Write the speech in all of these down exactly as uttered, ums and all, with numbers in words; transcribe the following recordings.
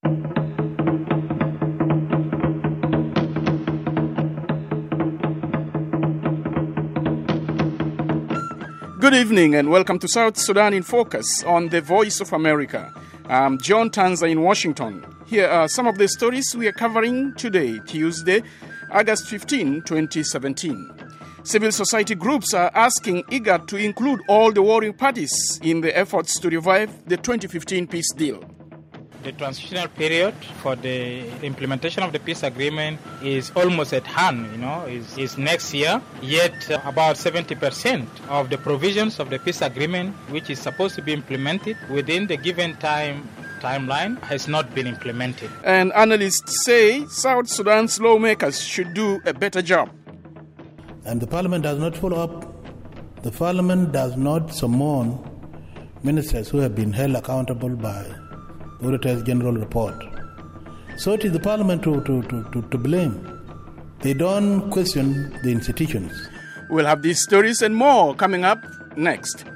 Good evening and welcome to South Sudan in Focus on the Voice of America. I'm John Tanza in Washington. Here are some of the stories we are covering today, Tuesday, August fifteenth, twenty seventeen. Civil society groups are asking IGAD to include all the warring parties in the efforts to revive the twenty fifteen peace deal. The transitional period for the implementation of the peace agreement is almost at hand, you know, is, is next year. Yet uh, about seventy percent of the provisions of the peace agreement, which is supposed to be implemented within the given time timeline, has not been implemented. And analysts say South Sudan's lawmakers should do a better job. And the parliament does not follow up. The parliament does not summon ministers who have been held accountable by the Auditor's General report. So it is the parliament to, to, to, to, to blame. They don't question the institutions. We'll have these stories and more coming up next.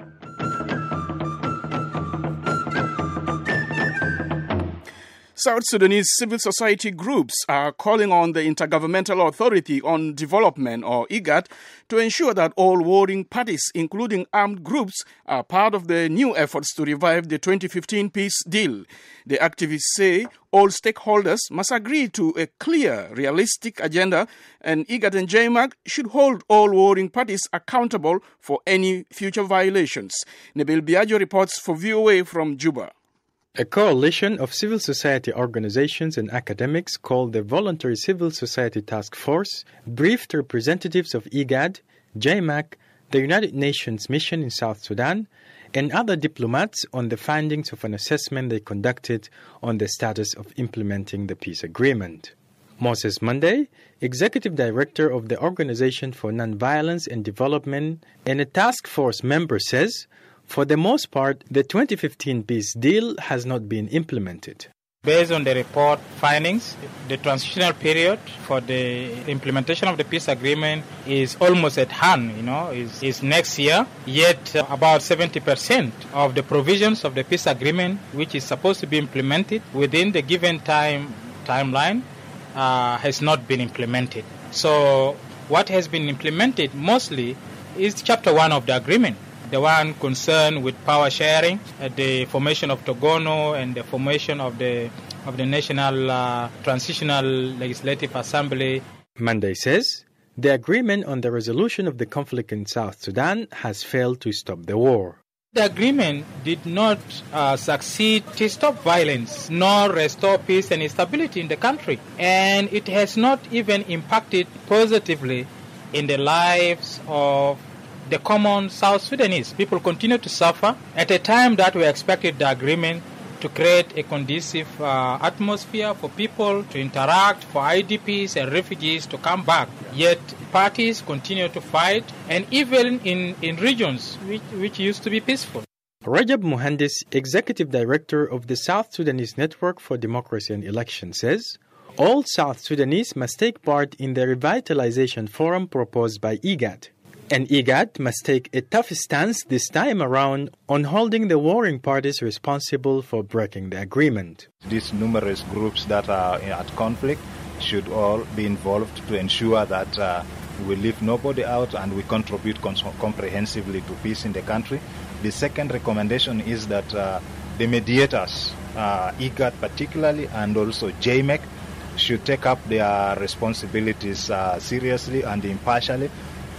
South Sudanese civil society groups are calling on the Intergovernmental Authority on Development, or IGAD, to ensure that all warring parties, including armed groups, are part of the new efforts to revive the twenty fifteen peace deal. The activists say all stakeholders must agree to a clear, realistic agenda, and IGAD and J M A C should hold all warring parties accountable for any future violations. Nabil Biagio reports for V O A from Juba. A coalition of civil society organizations and academics called the Voluntary Civil Society Task Force briefed representatives of IGAD, J M A C, the United Nations mission in South Sudan, and other diplomats on the findings of an assessment they conducted on the status of implementing the peace agreement. Moses Monday, executive director of the Organization for Nonviolence and Development and a task force member, says, for the most part, the twenty fifteen peace deal has not been implemented. Based on the report findings, the transitional period for the implementation of the peace agreement is almost at hand, you know, is, is next year. Yet uh, about seventy percent of the provisions of the peace agreement, which is supposed to be implemented within the given time timeline, uh, has not been implemented. So what has been implemented mostly is chapter one of the agreement, the one concerned with power sharing, uh, the formation of Togono, and the formation of the of the National uh, Transitional Legislative Assembly. Monday says the agreement on the resolution of the conflict in South Sudan has failed to stop the war. The agreement did not uh, succeed to stop violence nor restore peace and stability in the country, and it has not even impacted positively in the lives of the common South Sudanese. People continue to suffer at a time that we expected the agreement to create a conducive uh, atmosphere for people to interact, for I D Ps and refugees to come back. Yet parties continue to fight, and even in, in regions which, which used to be peaceful. Rajab Muhandis, executive director of the South Sudanese Network for Democracy and Election, says all South Sudanese must take part in the revitalization forum proposed by IGAD. And IGAD must take a tough stance this time around on holding the warring parties responsible for breaking the agreement. These numerous groups that are at conflict should all be involved to ensure that uh, we leave nobody out and we contribute cons- comprehensively to peace in the country. The second recommendation is that uh, the mediators, uh, IGAD particularly, and also J M A C, should take up their responsibilities uh, seriously and impartially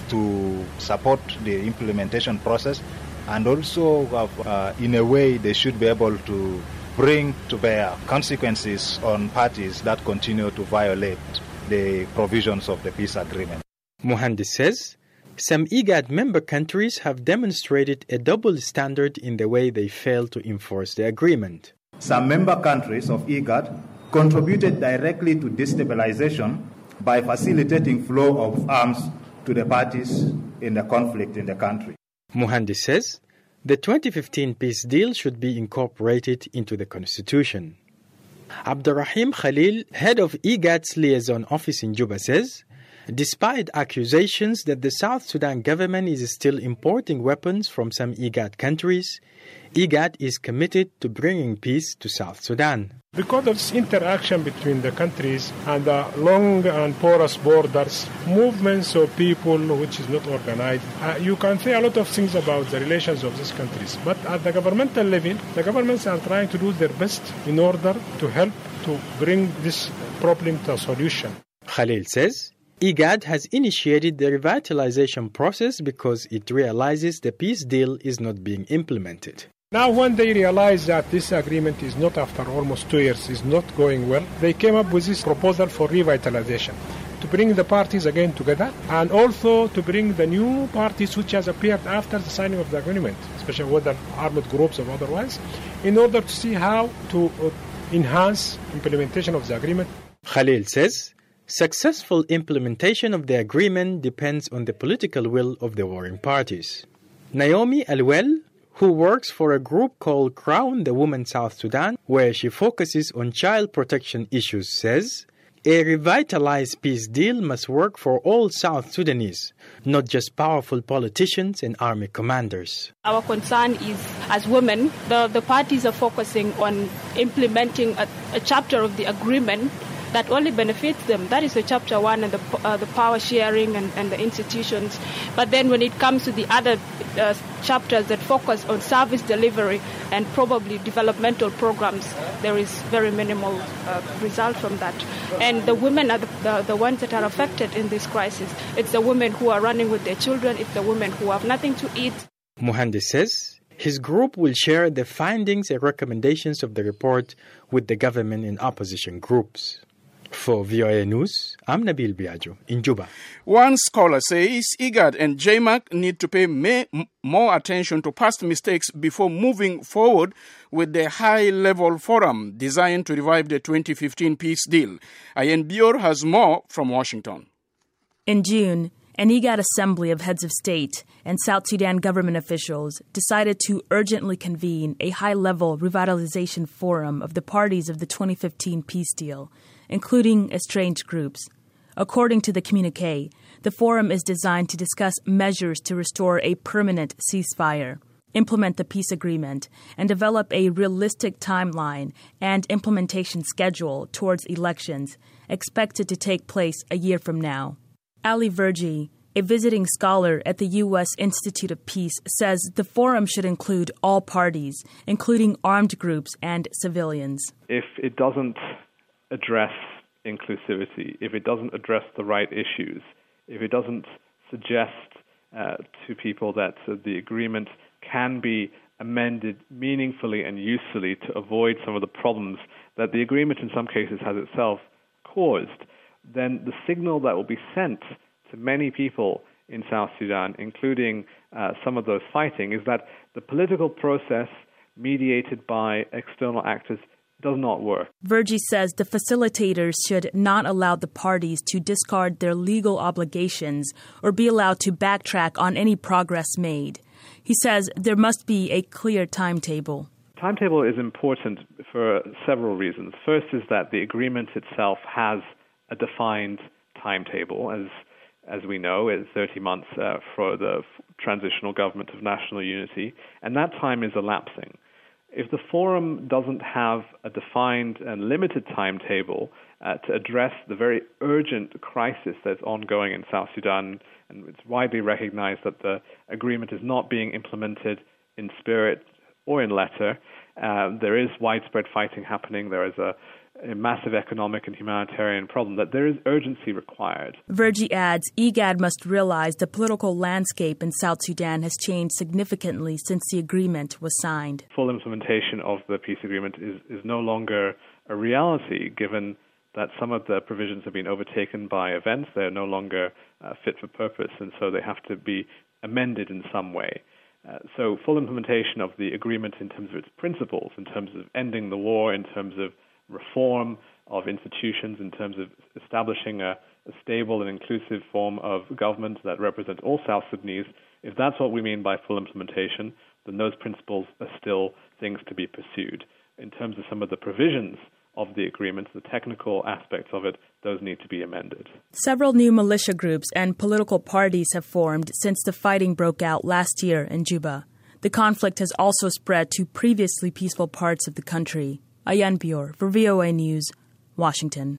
to support the implementation process, and also uh, in a way they should be able to bring to bear consequences on parties that continue to violate the provisions of the peace agreement. Muhandis says some IGAD member countries have demonstrated a double standard in the way they fail to enforce the agreement. Some member countries of IGAD contributed directly to destabilization by facilitating flow of arms to the parties in the conflict in the country. Muhandis says the twenty fifteen peace deal should be incorporated into the constitution. Abdurrahim Khalil, head of IGAD's liaison office in Juba, says Despite accusations that the South Sudan government is still importing weapons from some IGAD countries, IGAD is committed to bringing peace to South Sudan. Because of this interaction between the countries and the long and porous borders, movements of people which is not organized, uh, you can say a lot of things about the relations of these countries. But at the governmental level, the governments are trying to do their best in order to help to bring this problem to a solution. Khalil says IGAD has initiated the revitalization process because it realizes the peace deal is not being implemented. Now when they realize that this agreement is not, after almost two years, is not going well, they came up with this proposal for revitalization, to bring the parties again together and also to bring the new parties which has appeared after the signing of the agreement, especially whether armed groups or otherwise, in order to see how to enhance implementation of the agreement. Khalil says successful implementation of the agreement depends on the political will of the warring parties. Naomi Alwell, who works for a group called Crown the Woman South Sudan, where she focuses on child protection issues, says a revitalized peace deal must work for all South Sudanese, not just powerful politicians and army commanders. Our concern is, as women, the, the parties are focusing on implementing a, a chapter of the agreement that only benefits them. That is the chapter one and the, uh, the power sharing and, and the institutions. But then when it comes to the other uh, chapters that focus on service delivery and probably developmental programs, there is very minimal uh, result from that. And the women are the, the, the ones that are affected in this crisis. It's the women who are running with their children. It's the women who have nothing to eat. Muhandis says his group will share the findings and recommendations of the report with the government and opposition groups. For V O A News, I'm Nabil Biagio in Juba. One scholar says IGAD and J M A C need to pay may, m- more attention to past mistakes before moving forward with the high-level forum designed to revive the twenty fifteen peace deal. Ayen Bior has more from Washington. In June, an IGAD assembly of heads of state and South Sudan government officials decided to urgently convene a high-level revitalization forum of the parties of the twenty fifteen peace deal, including estranged groups. According to the communiqué, the forum is designed to discuss measures to restore a permanent ceasefire, implement the peace agreement, and develop a realistic timeline and implementation schedule towards elections expected to take place a year from now. Ali Verji, a visiting scholar at the U S Institute of Peace, says the forum should include all parties, including armed groups and civilians. If it doesn't address inclusivity, if it doesn't address the right issues, if it doesn't suggest uh, to people that uh, the agreement can be amended meaningfully and usefully to avoid some of the problems that the agreement in some cases has itself caused, then the signal that will be sent to many people in South Sudan, including uh, some of those fighting, is that the political process mediated by external actors does not work. Verji says the facilitators should not allow the parties to discard their legal obligations or be allowed to backtrack on any progress made. He says there must be a clear timetable. Timetable is important for several reasons. First is that the agreement itself has a defined timetable, as as we know, it's thirty months uh, for the transitional government of national unity, and that time is elapsing. If the forum doesn't have a defined and limited timetable uh, to address the very urgent crisis that's ongoing in South Sudan, and it's widely recognized that the agreement is not being implemented in spirit or in letter, uh, there is widespread fighting happening, there is a a massive economic and humanitarian problem, that there is urgency required. Verji adds IGAD must realize the political landscape in South Sudan has changed significantly since the agreement was signed. Full implementation of the peace agreement is, is no longer a reality, given that some of the provisions have been overtaken by events. They're no longer uh, fit for purpose, and so they have to be amended in some way. Uh, so full implementation of the agreement in terms of its principles, in terms of ending the war, in terms of reform of institutions, in terms of establishing a, a stable and inclusive form of government that represents all South Sudanese, if that's what we mean by full implementation, then those principles are still things to be pursued. In terms of some of the provisions of the agreement, the technical aspects of it, those need to be amended. Several new militia groups and political parties have formed since the fighting broke out last year in Juba. The conflict has also spread to previously peaceful parts of the country. Ayan Bior for V O A News, Washington.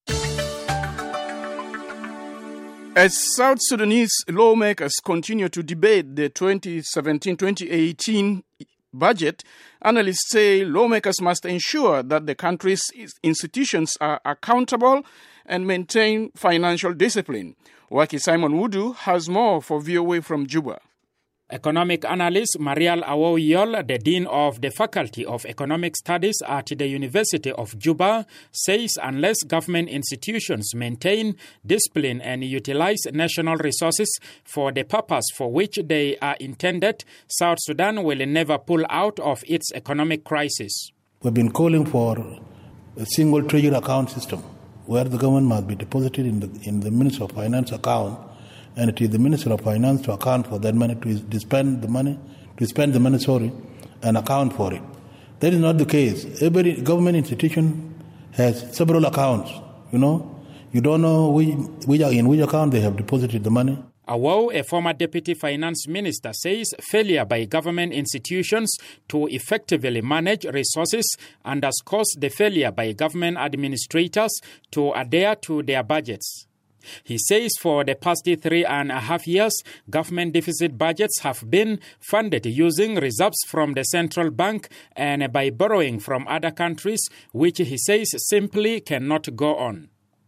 As South Sudanese lawmakers continue to debate the twenty seventeen twenty eighteen budget, analysts say lawmakers must ensure that the country's institutions are accountable and maintain financial discipline. Waki Simon Wudu has more for V O A from Juba. Economic analyst Marial Awoyol, the Dean of the Faculty of Economic Studies at the University of Juba, says unless government institutions maintain discipline and utilize national resources for the purpose for which they are intended, South Sudan will never pull out of its economic crisis. We've been calling for a single treasury account system where the government must be deposited in the, in the Ministry of Finance account, and it is the Minister of Finance to account for that money, to spend the money, to spend the money, sorry, and account for it. That is not the case. Every government institution has several accounts, you know. You don't know which, which, in which account they have deposited the money. Awow, a former deputy finance minister, says failure by government institutions to effectively manage resources underscores the failure by government administrators to adhere to their budgets. He says for the past three and a half years, government deficit budgets have been funded using reserves from the central bank and by borrowing from other countries, which he says simply cannot go on.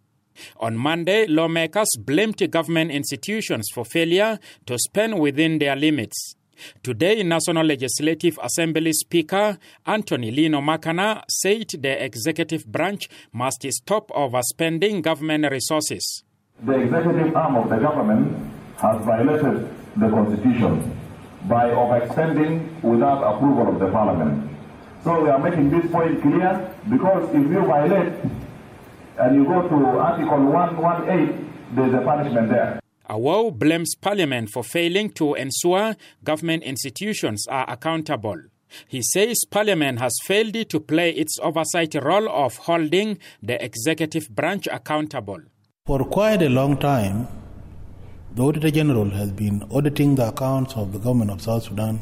On Monday, lawmakers blamed government institutions for failure to spend within their limits. Today, National Legislative Assembly Speaker Anthony Lino Makana said the executive branch must stop overspending government resources. The executive arm of the government has violated the Constitution by overextending without approval of the Parliament. So we are making this point clear, because if you violate and you go to Article one eighteen, there's a punishment there. Awow blames Parliament for failing to ensure government institutions are accountable. He says Parliament has failed to play its oversight role of holding the executive branch accountable. For quite a long time, the Auditor General has been auditing the accounts of the government of South Sudan,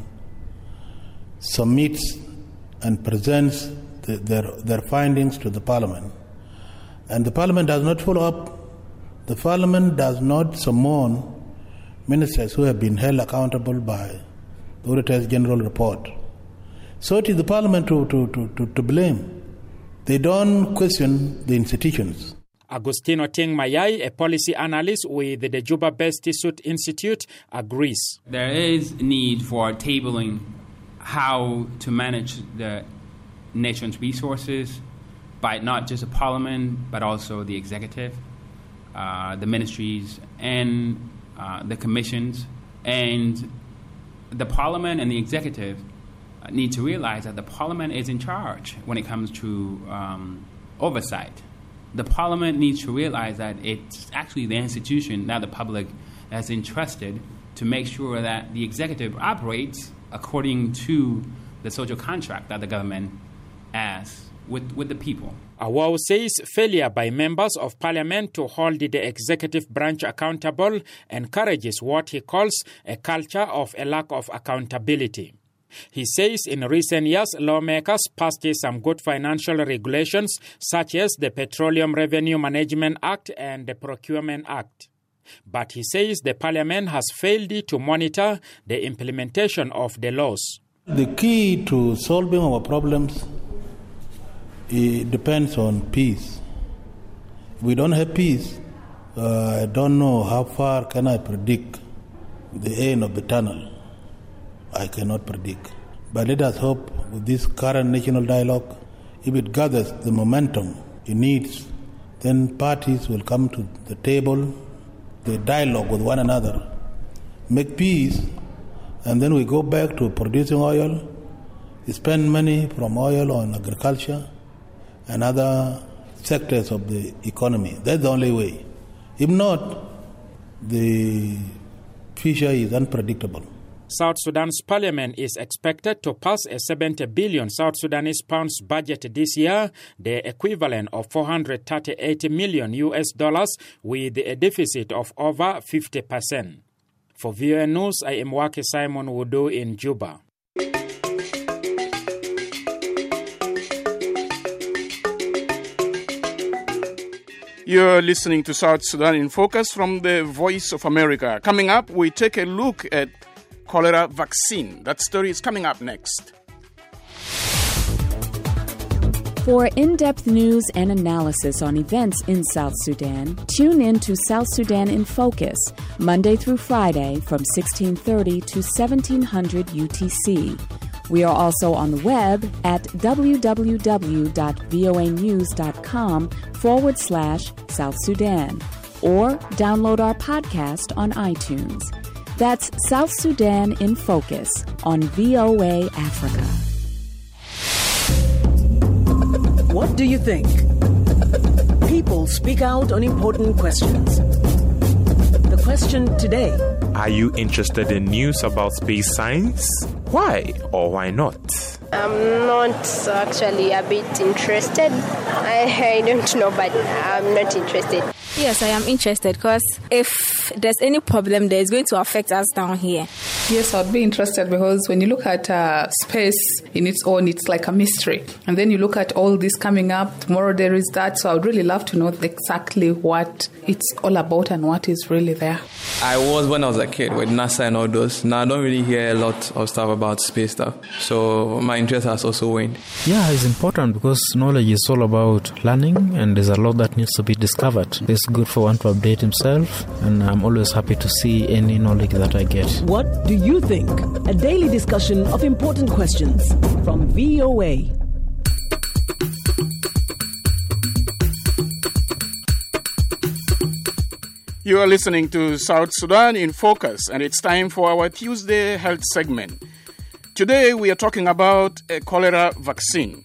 submits and presents the, their, their findings to the Parliament. And the Parliament does not follow up. The Parliament does not summon ministers who have been held accountable by the Auditor General report. So it is the Parliament to, to, to, to, to blame. They don't question the institutions. Agustino Ting Mayai, a policy analyst with the Juba-based Tissot Institute, agrees. There is need for tabling how to manage the nation's resources by not just the parliament, but also the executive, uh, the ministries, and uh, the commissions. And the parliament and the executive need to realize that the parliament is in charge when it comes to um, oversight. The parliament needs to realize that it's actually the institution, not the public, that's entrusted to make sure that the executive operates according to the social contract that the government has with, with the people. Awow says failure by members of parliament to hold the executive branch accountable encourages what he calls a culture of a lack of accountability. He says in recent years, lawmakers passed some good financial regulations such as the Petroleum Revenue Management Act and the Procurement Act. But he says the parliament has failed to monitor the implementation of the laws. The key to solving our problems, it depends on peace. If we don't have peace, uh, I don't know how far can I predict the end of the tunnel. I cannot predict. But let us hope with this current national dialogue, if it gathers the momentum it needs, then parties will come to the table, the dialogue with one another, make peace, and then we go back to producing oil, spend money from oil on agriculture and other sectors of the economy. That's the only way. If not, the future is unpredictable. South Sudan's parliament is expected to pass a seventy billion South Sudanese pounds budget this year, the equivalent of four hundred thirty-eight million U S dollars, with a deficit of over fifty percent. For V O A News, I am Waki Simon Wudu in Juba. You're listening to South Sudan in Focus from the Voice of America. Coming up, we take a look at cholera vaccine. That story is coming up next. For in-depth news and analysis on events in South Sudan, tune in to South Sudan in Focus, Monday through Friday from sixteen thirty to seventeen hundred U T C. We are also on the web at www.voanews.com forward slash South Sudan, or download our podcast on iTunes. That's South Sudan in Focus on V O A Africa. What do you think? People speak out on important questions. The question today: are you interested in news about space science? Why or why not? I'm not actually a bit interested. I, I don't know, but I'm not interested. Yes, I am interested because if there's any problem there, it's going to affect us down here. Yes, I'd be interested because when you look at uh, space in its own, it's like a mystery. And then you look at all this coming up, tomorrow there is that. So I would really love to know exactly what it's all about and what is really there. I was when I was a kid with NASA and all those. Now I don't really hear a lot of stuff about space stuff. So my interest has also waned. Yeah, it's important because knowledge is all about learning and there's a lot that needs to be discovered. It's good for one to update himself, and I'm always happy to see any knowledge that I get. What do you think? A daily discussion of important questions from V O A. You are listening to South Sudan in Focus, and it's time for our Tuesday health segment. Today we are talking about a cholera vaccine.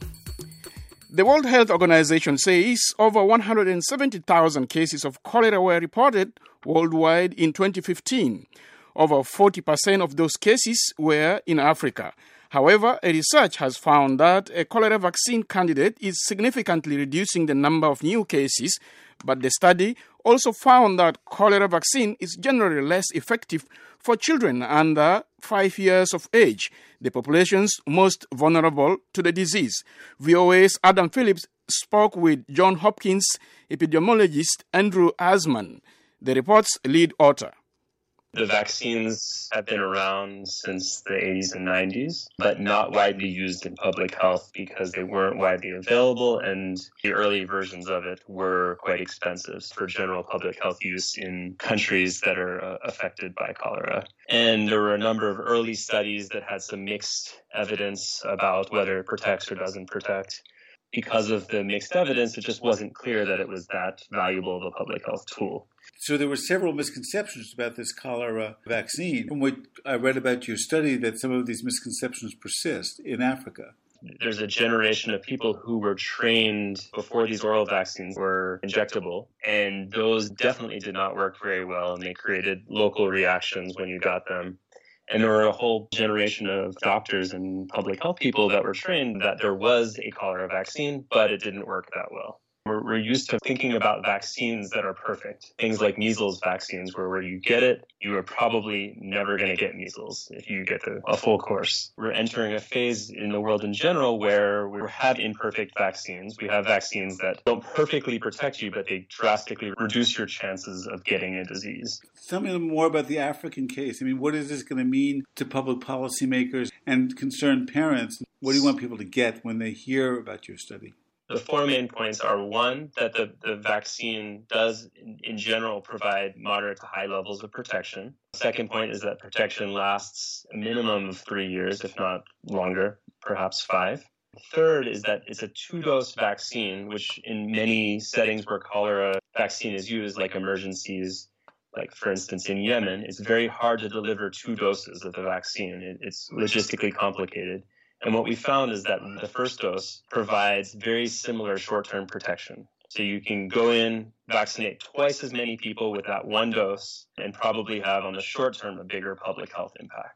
The World Health Organization says over one hundred seventy thousand cases of cholera were reported worldwide in twenty fifteen. Over forty percent of those cases were in Africa. However, a research has found that a cholera vaccine candidate is significantly reducing the number of new cases, but the study also found that cholera vaccine is generally less effective for children under five years of age, the populations most vulnerable to the disease. V O A's Adam Phillips spoke with John Hopkins epidemiologist Andrew Asman, the report's lead author. The vaccines have been around since the eighties and nineties, but not widely used in public health because they weren't widely available, and the early versions of it were quite expensive for general public health use in countries that are uh, affected by cholera. And there were a number of early studies that had some mixed evidence about whether it protects or doesn't protect. Because of the mixed evidence, it just wasn't clear that it was that valuable of a public health tool. So there were several misconceptions about this cholera vaccine. From what I read about your study, that some of these misconceptions persist in Africa. There's a generation of people who were trained before these oral vaccines were injectable, and those definitely did not work very well, and they created local reactions when you got them. And there were a whole generation of doctors and public health people that were trained that there was a cholera vaccine, but it didn't work that well. We're, we're used to thinking about vaccines that are perfect. Things like measles vaccines, where where you get it, you are probably never going to get measles if you get the, a full course. We're entering a phase in the world in general where we have imperfect vaccines. We have vaccines that don't perfectly protect you, but they drastically reduce your chances of getting a disease. Tell me a little more about the African case. I mean, what is this going to mean to public policymakers and concerned parents? What do you want people to get when they hear about your study? The four main points are, one, that the, the vaccine does, in, in general, provide moderate to high levels of protection. Second point is that protection lasts a minimum of three years, if not longer, perhaps five. Third is that it's a two-dose vaccine, which in many settings where cholera vaccine is used, like emergencies, like for instance in Yemen, it's very hard to deliver two doses of the vaccine. It, it's logistically complicated. And what we found is that the first dose provides very similar short-term protection. So you can go in, vaccinate twice as many people with that one dose, and probably have on the short term a bigger public health impact.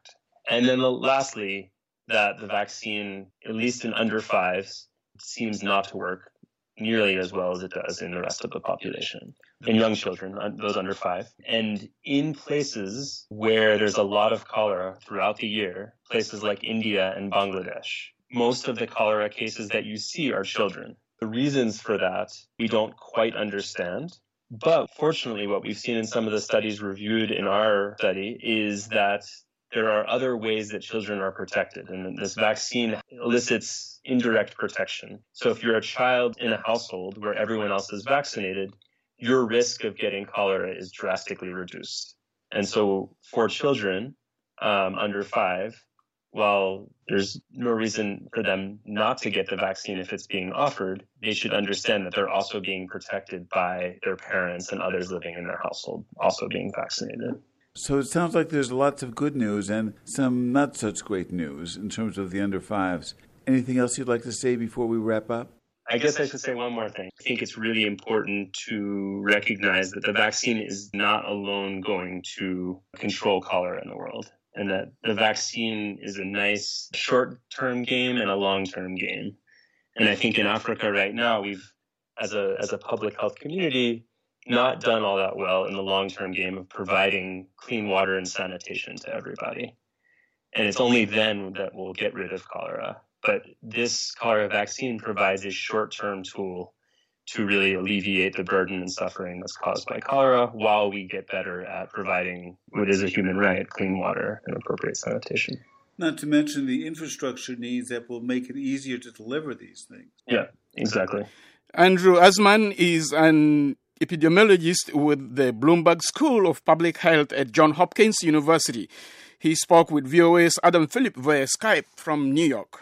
And then lastly, that the vaccine, at least in under fives, seems not to work nearly as well as it does in the rest of the population, in young children, those under five. And in places where there's a lot of cholera throughout the year, places like India and Bangladesh, most of the cholera cases that you see are children. The reasons for that, we don't quite understand. But fortunately, what we've seen in some of the studies reviewed in our study is that there are other ways that children are protected, and this vaccine elicits indirect protection. So if you're a child in a household where everyone else is vaccinated, your risk of getting cholera is drastically reduced. And so for children um, under five, while there's no reason for them not to get the vaccine if it's being offered, they should understand that they're also being protected by their parents and others living in their household also being vaccinated. So it sounds like there's lots of good news and some not such great news in terms of the under fives. Anything else you'd like to say before we wrap up? I guess I should say one more thing. I think it's really important to recognize that the vaccine is not alone going to control cholera in the world, and that the vaccine is a nice short-term game and a long-term game. And I think in Africa right now, we've, as a as a public health community, not done all that well in the long-term game of providing clean water and sanitation to everybody. And it's only then that we'll get rid of cholera. But this cholera vaccine provides a short-term tool to really alleviate the burden and suffering that's caused by cholera while we get better at providing what is a human right, clean water and appropriate sanitation. Not to mention the infrastructure needs that will make it easier to deliver these things. Yeah, exactly. Andrew Assmann is an epidemiologist with the Bloomberg School of Public Health at Johns Hopkins University. He spoke with V O A's Adam Phillip via Skype from New York.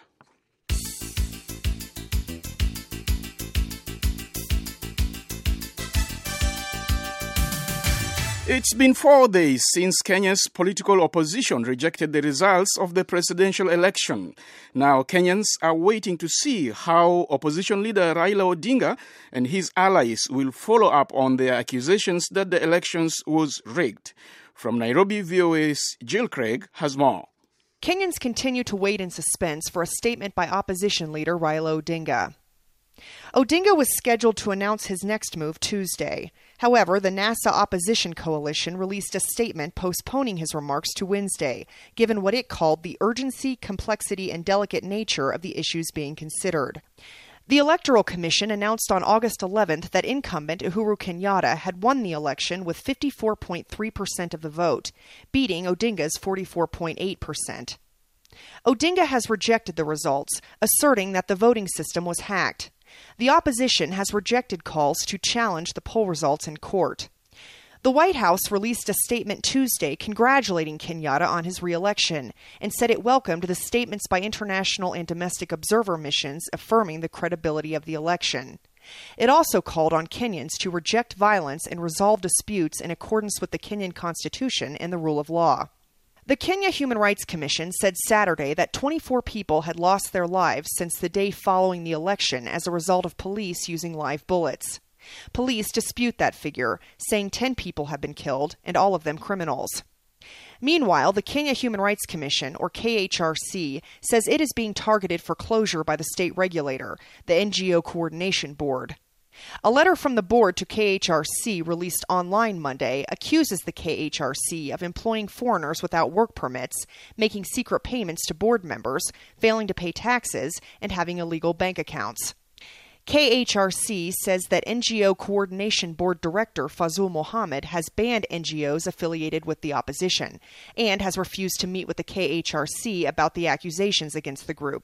It's been four days since Kenya's political opposition rejected the results of the presidential election. Now, Kenyans are waiting to see how opposition leader Raila Odinga and his allies will follow up on their accusations that the elections was rigged. From Nairobi, V O A's Jill Craig has more. Kenyans continue to wait in suspense for a statement by opposition leader Raila Odinga. Odinga was scheduled to announce his next move Tuesday. However, the NASA Opposition Coalition released a statement postponing his remarks to Wednesday, given what it called the urgency, complexity, and delicate nature of the issues being considered. The Electoral Commission announced on August eleventh that incumbent Uhuru Kenyatta had won the election with fifty-four point three percent of the vote, beating Odinga's forty-four point eight percent. Odinga has rejected the results, asserting that the voting system was hacked. The opposition has rejected calls to challenge the poll results in court. The White House released a statement Tuesday congratulating Kenyatta on his re-election and said it welcomed the statements by international and domestic observer missions affirming the credibility of the election. It also called on Kenyans to reject violence and resolve disputes in accordance with the Kenyan Constitution and the rule of law. The Kenya Human Rights Commission said Saturday that twenty-four people had lost their lives since the day following the election as a result of police using live bullets. Police dispute that figure, saying ten people have been killed, and all of them criminals. Meanwhile, the Kenya Human Rights Commission, or K H R C, says it is being targeted for closure by the state regulator, the N G O Coordination Board. A letter from the board to K H R C released online Monday accuses the K H R C of employing foreigners without work permits, making secret payments to board members, failing to pay taxes, and having illegal bank accounts. K H R C says that N G O Coordination Board Director Fazul Mohammed has banned N G Os affiliated with the opposition and has refused to meet with the K H R C about the accusations against the group.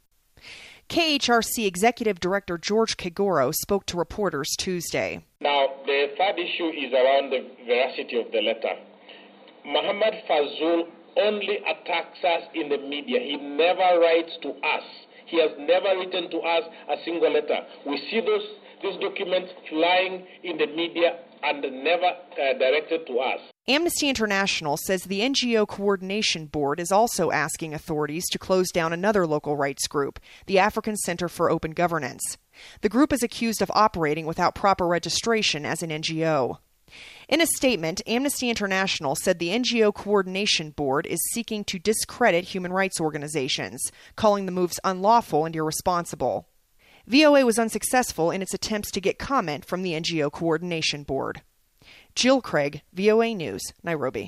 K H R C Executive Director George Kegoro spoke to reporters Tuesday. Now, the third issue is around the veracity of the letter. Mohammed Fazul only attacks us in the media. He never writes to us. He has never written to us a single letter. We see those these documents flying in the media and never uh, directed to us. Amnesty International says the N G O Coordination Board is also asking authorities to close down another local rights group, the African Center for Open Governance. The group is accused of operating without proper registration as an N G O. In a statement, Amnesty International said the N G O Coordination Board is seeking to discredit human rights organizations, calling the moves unlawful and irresponsible. V O A was unsuccessful in its attempts to get comment from the N G O Coordination Board. Jill Craig, V O A News, Nairobi.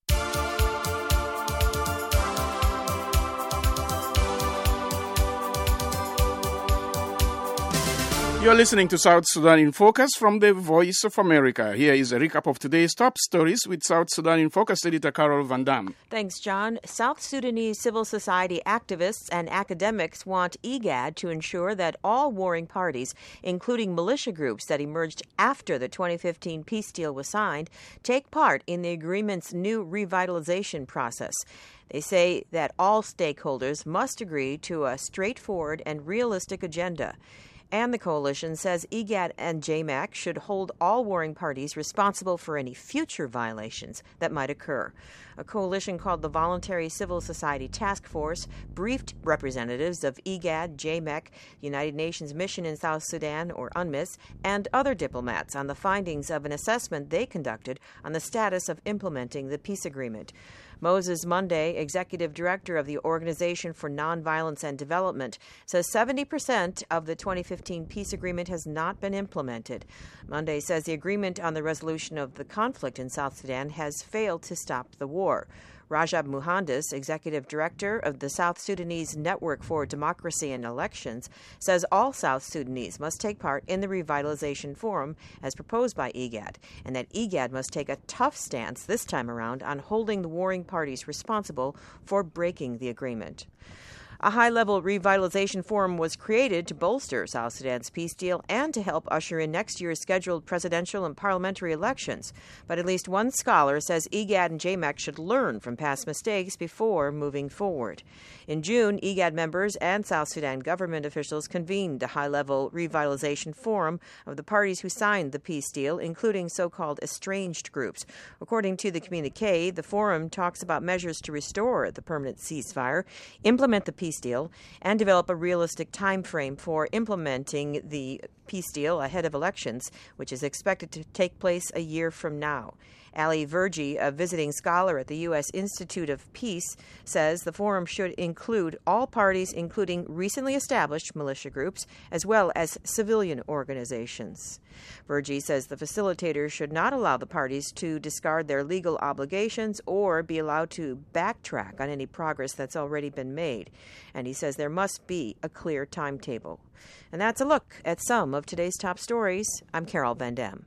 You're listening to South Sudan in Focus from the Voice of America. Here is a recap of today's top stories with South Sudan in Focus editor Carol Van Dam. Thanks, John. South Sudanese civil society activists and academics want I G A D to ensure that all warring parties, including militia groups that emerged after the twenty fifteen peace deal was signed, take part in the agreement's new revitalization process. They say that all stakeholders must agree to a straightforward and realistic agenda. And the coalition says I G A D and J M A C should hold all warring parties responsible for any future violations that might occur. A coalition called the Voluntary Civil Society Task Force briefed representatives of I G A D, J M A C, United Nations Mission in South Sudan, or UNMISS, and other diplomats on the findings of an assessment they conducted on the status of implementing the peace agreement. Moses Monday, executive director of the Organization for Nonviolence and Development, says seventy percent of the twenty fifteen peace agreement has not been implemented. Monday says the agreement on the resolution of the conflict in South Sudan has failed to stop the war. Rajab Muhandis, executive director of the South Sudanese Network for Democracy and Elections, says all South Sudanese must take part in the revitalization forum as proposed by I G A D, and that I G A D must take a tough stance this time around on holding the warring parties responsible for breaking the agreement. A high-level revitalization forum was created to bolster South Sudan's peace deal and to help usher in next year's scheduled presidential and parliamentary elections. But at least one scholar says I G A D and J M A C should learn from past mistakes before moving forward. In June, I G A D members and South Sudan government officials convened a high-level revitalization forum of the parties who signed the peace deal, including so-called estranged groups. According to the communiqué, the forum talks about measures to restore the permanent ceasefire, implement the peace deal, and develop a realistic time frame for implementing the peace deal ahead of elections, which is expected to take place a year from now. Ali Vergi, a visiting scholar at the U S Institute of Peace, says the forum should include all parties, including recently established militia groups, as well as civilian organizations. Vergi says the facilitators should not allow the parties to discard their legal obligations or be allowed to backtrack on any progress that's already been made. And he says there must be a clear timetable. And that's a look at some of today's top stories. I'm Carol Van Dam.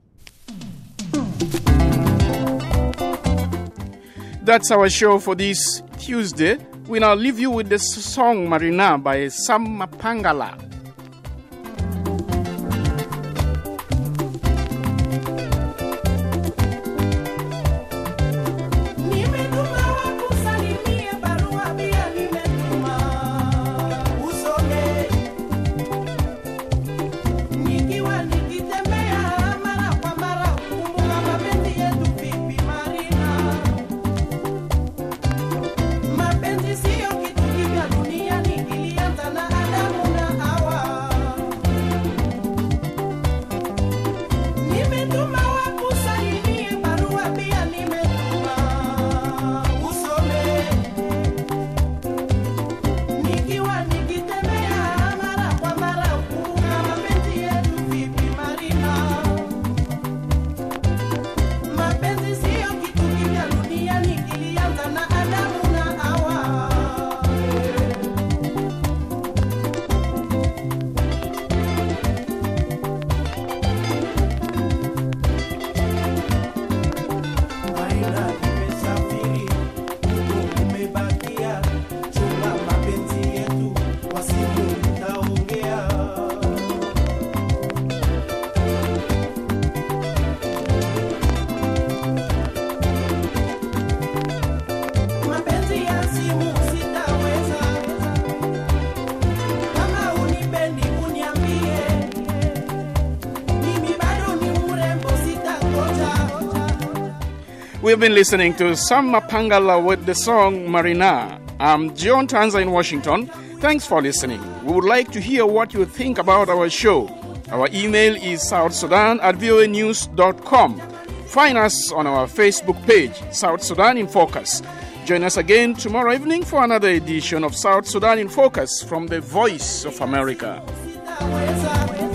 That's our show for this Tuesday. We now leave you with the song Marina by Sam Mapangala. We've been listening to Sam Mapangala with the song Marina. I'm John Tanza in Washington. Thanks for listening. We would like to hear what you think about our show. Our email is south sudan at voa news dot com. Find us on our Facebook page, South Sudan in Focus. Join us again tomorrow evening for another edition of South Sudan in Focus from the Voice of America.